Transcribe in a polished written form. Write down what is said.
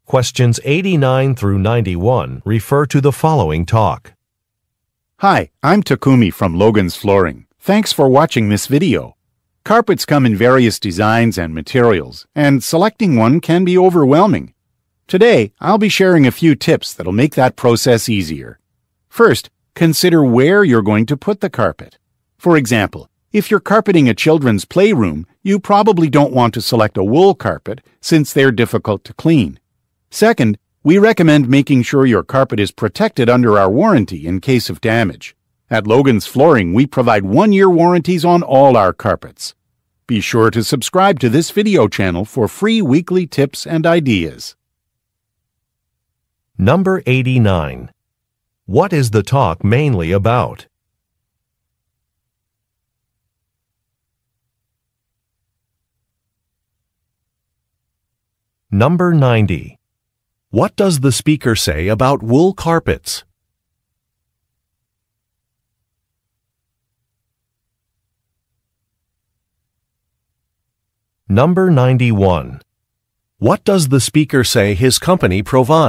Questions 89 through 91 refer to the following talk. Hi, I'm Takumi from Logan's Flooring. Thanks for watching this video. Carpets come in various designs and materials, and selecting one can be overwhelming. Today, I'll be sharing a few tips that'll make that process easier. First, consider where you're going to put the carpet. For example, if you're carpeting a children's playroom, you probably don't want to select a wool carpet since they're difficult to clean. Second, we recommend making sure your carpet is protected under our warranty in case of damage. At Logan's Flooring, we provide 1-year warranties on all our carpets. Be sure to subscribe to this video channel for free weekly tips and ideas. Number 89. What is the talk mainly about? Number 90. What does the speaker say about wool carpets? Number 91. What does the speaker say his company provides?